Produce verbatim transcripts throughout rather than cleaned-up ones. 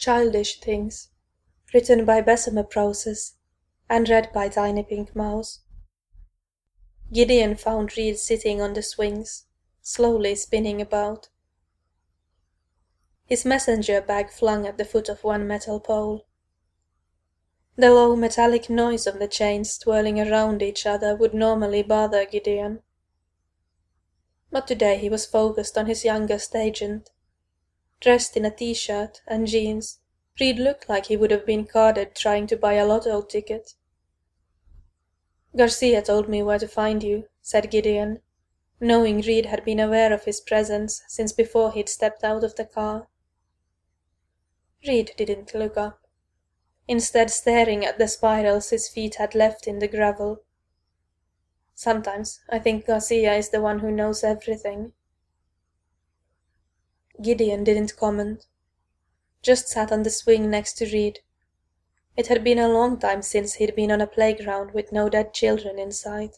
Childish Things, written by Bessemer Process and read by Tiny Pink Mouse. Gideon found Reed sitting on the swings, slowly spinning about. His messenger bag flung at the foot of one metal pole. The low metallic noise of the chains twirling around each other would normally bother Gideon. But today he was focused on his youngest agent. Dressed in a t-shirt and jeans, Reed looked like he would have been carded trying to buy a lotto ticket. "Garcia told me where to find you," said Gideon, knowing Reed had been aware of his presence since before he'd stepped out of the car. Reed didn't look up, instead staring at the spirals his feet had left in the gravel. "Sometimes I think Garcia is the one who knows everything." Gideon didn't comment, just sat on the swing next to Reed. It had been a long time since he'd been on a playground with no dead children in sight.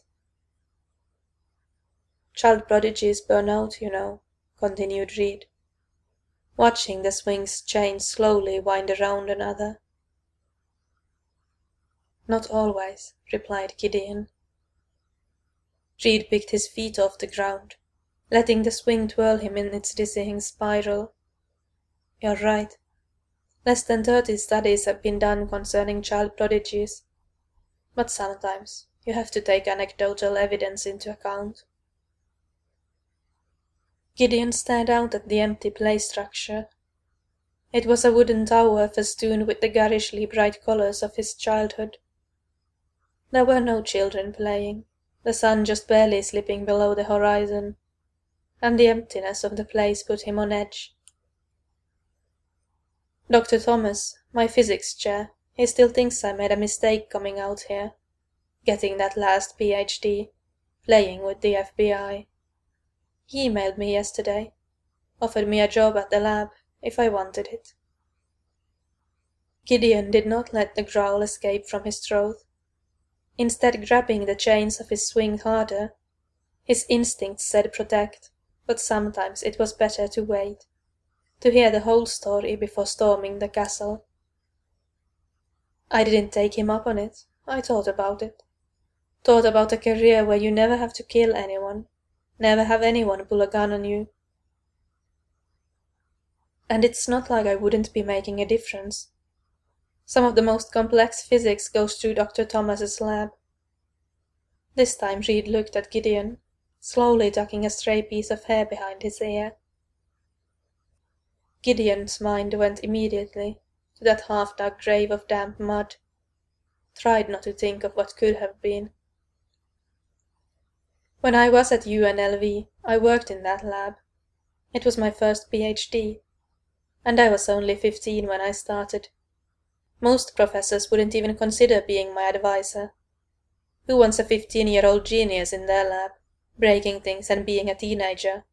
"Child prodigies burn out, you know," continued Reed, watching the swing's chain slowly wind around another. "Not always," replied Gideon. Reed picked his feet off the ground, letting the swing twirl him in its dizzying spiral. "You're right. Less than thirty studies have been done concerning child prodigies, but sometimes you have to take anecdotal evidence into account." Gideon stared out at the empty play structure. It was a wooden tower festooned with the garishly bright colors of his childhood. There were no children playing, the sun just barely slipping below the horizon, and the emptiness of the place put him on edge. "Doctor Thomas, my physics chair, he still thinks I made a mistake coming out here, getting that last P H D, playing with the F B I. He emailed me yesterday, offered me a job at the lab, if I wanted it." Gideon did not let the growl escape from his throat. Instead, grabbing the chains of his swing harder, his instincts said protect, but sometimes it was better to wait, to hear the whole story before storming the castle. "I didn't take him up on it. I thought about it. Thought about a career where you never have to kill anyone, never have anyone pull a gun on you. And it's not like I wouldn't be making a difference. Some of the most complex physics goes through Doctor Thomas's lab." This time Reed looked at Gideon, slowly tucking a stray piece of hair behind his ear. Gideon's mind went immediately to that half-dug grave of damp mud, tried not to think of what could have been. "When I was at U N L V, I worked in that lab. It was my first P H D, and I was only fifteen when I started. Most professors wouldn't even consider being my advisor. Who wants a fifteen-year-old genius in their lab, breaking things and being a teenager?"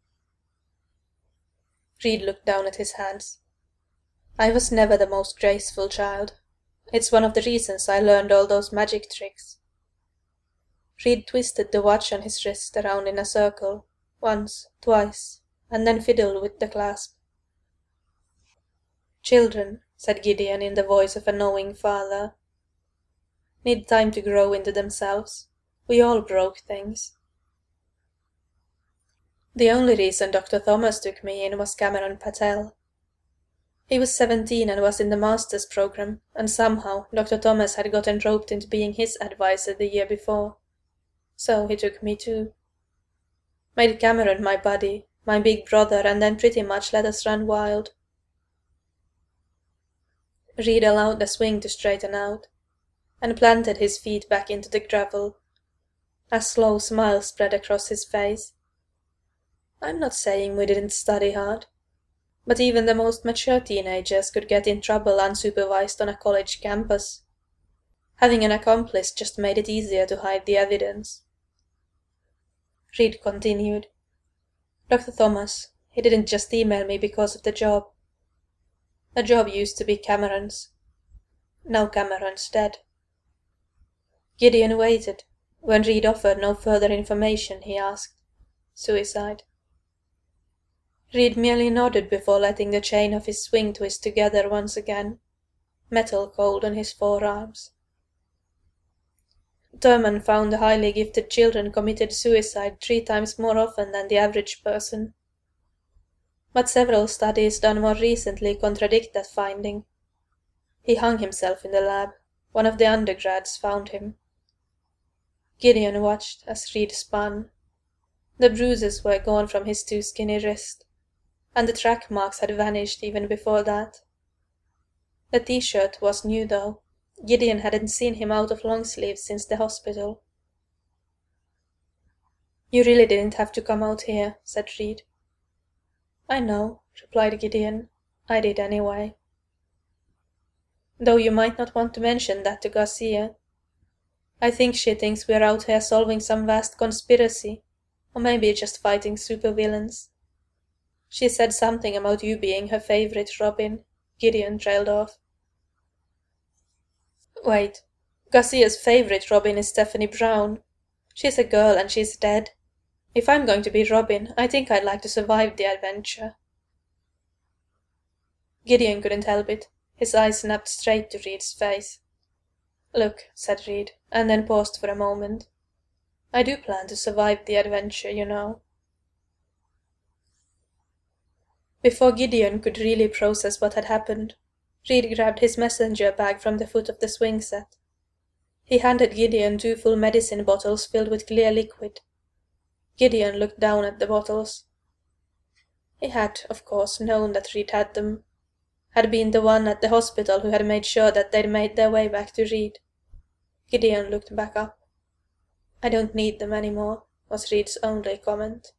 Reed looked down at his hands. "I was never the most graceful child. It's one of the reasons I learned all those magic tricks." Reed twisted the watch on his wrist around in a circle, once, twice, and then fiddled with the clasp. "Children," said Gideon in the voice of a knowing father, "need time to grow into themselves. We all broke things." The only reason Doctor Thomas took me in was Cameron Patel. He was seventeen and was in the master's program, and somehow Doctor Thomas had gotten roped into being his advisor the year before. So he took me too. Made Cameron my buddy, my big brother, and then pretty much let us run wild. Reed allowed the swing to straighten out, and planted his feet back into the gravel. A slow smile spread across his face. "I'm not saying we didn't study hard, but even the most mature teenagers could get in trouble unsupervised on a college campus. Having an accomplice just made it easier to hide the evidence." Reed continued. "Doctor Thomas, he didn't just email me because of the job. The job used to be Cameron's. Now Cameron's dead." Gideon waited. When Reed offered no further information, he asked, "Suicide?" Reed merely nodded before letting the chain of his swing twist together once again, metal cold on his forearms. Thurman found the highly gifted children committed suicide three times more often than the average person. But several studies done more recently contradict that finding. He hung himself in the lab. One of the undergrads found him. Gideon watched as Reed spun. The bruises were gone from his too skinny wrist, and the track marks had vanished even before that. The t-shirt was new though. Gideon hadn't seen him out of long sleeves since the hospital. "You really didn't have to come out here," said Reed. "I know," replied Gideon. "I did anyway." "Though you might not want to mention that to Garcia. I think she thinks we're out here solving some vast conspiracy, or maybe just fighting supervillains. She said something about you being her favorite Robin." Gideon trailed off. "Wait, Garcia's favorite Robin is Stephanie Brown. She's a girl and she's dead. If I'm going to be Robin, I think I'd like to survive the adventure." Gideon couldn't help it. His eyes snapped straight to Reed's face. "Look," said Reed, and then paused for a moment. "I do plan to survive the adventure, you know." Before Gideon could really process what had happened, Reed grabbed his messenger bag from the foot of the swing set. He handed Gideon two full medicine bottles filled with clear liquid. Gideon looked down at the bottles. He had, of course, known that Reed had them. Had been the one at the hospital who had made sure that they'd made their way back to Reed. Gideon looked back up. "I don't need them anymore," was Reed's only comment.